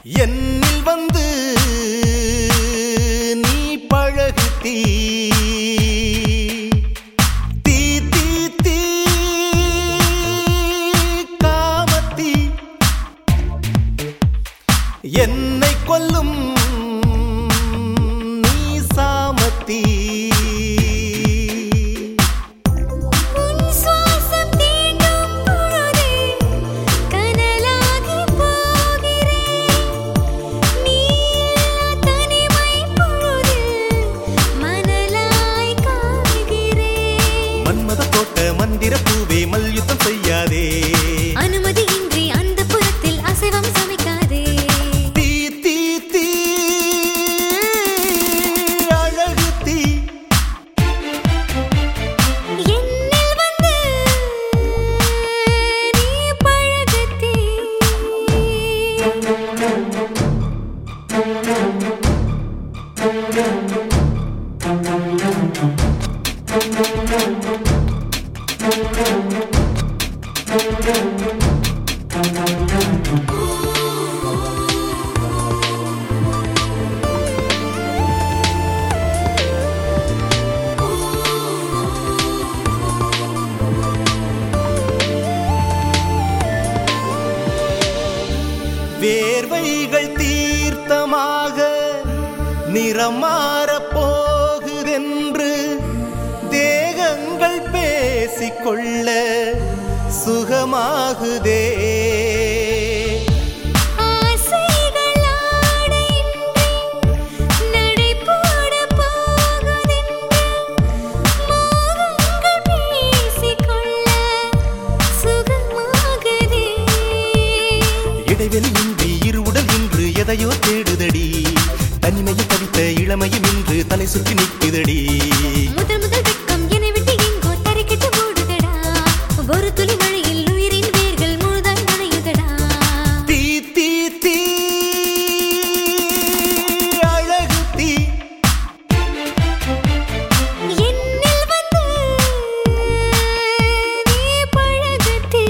என்னில் வந்து நீ பழகு தீ தீ தீ தீ காமத்தீ என்னை கொல்லும் நீ சாமத்தீ மந்திர பூவே மல்யுத்தம் செய்யாதே அனுமதியின்றி அந்த புறத்தில் அசைவம் சமைக்காதே தீ தீ தீ அழகு தீ என்னில் வந்து நீ பழகு தீ வேர்வைகள் தீர்த்தமாக நிறம் மாறப் போகுதென்று தேகங்கள் பேசிக்கொள்ள சுகமாகுதே இடைவெளியின்றி இருவுடல் இன்று எதையோ தேடுதடி தனிமையில் தவித்த இளமையும் இன்று தலை சுற்றி நிற்குதடி முதல் முதல் வெட்கம் என்னை விட்டு எங்கோ தரைக்கிட்டு ஓடுதடா ஒரு துளி மழையில் உயிரின் வேர்கள் முழுதாய் நனையுதடா தீ தீ தீ அழகு தீ என்னில் வந்து நீ பழகு தீ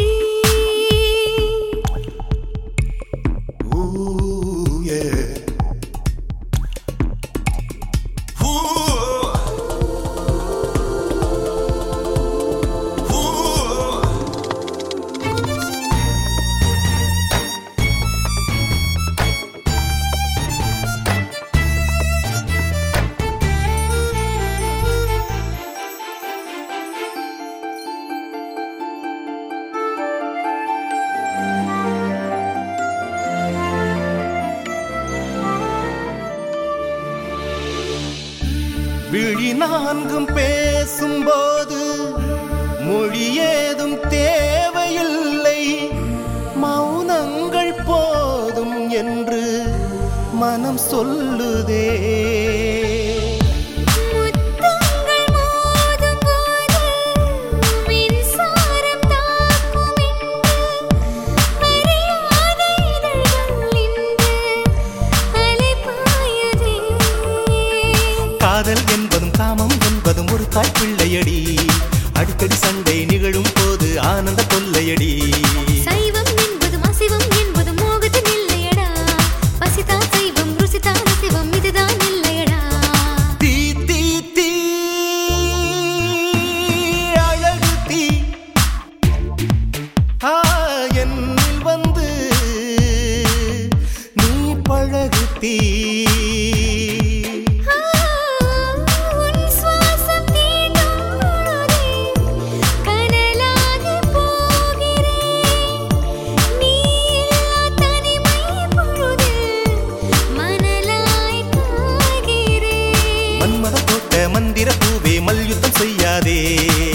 விழி நான்கும் பேசும்போது மொழி ஏதும் தேவையில்லை மௌனங்கள் போதும் என்று மனம் சொல்லுதே முத்தங்கள் மோதும் போது மின்சாரம் தாக்கும் என்று அறியாத இதழ்கள் இன்று அலைபாயுதே காதல் என்பதும் காமம் என்பதும் ஒரு தாய் பிள்ளையடி அடிக்கடி சண்டை நிகழும் போது ஆனந்த கொல்லையடி சைவம் என்பதும் அசைவம் என்பதும் மோகத்தின் இல்லையடா பசிதா சைவம் ருசிதா அசைவம் இதுதான் இல்லையடா தீ தீ தீ அழகு தீ என்னில் வந்து நீ பழகு தீ உன் சுவாசம் தீண்டும் பொழுதே கனலாகி போகிறேன் நீ இல்லா தனிமை பொழுதில் மணலாய் காய்கிறேன் மன்மத தோட்ட மந்திர பூவே மல்யுத்தம் செய்யாதே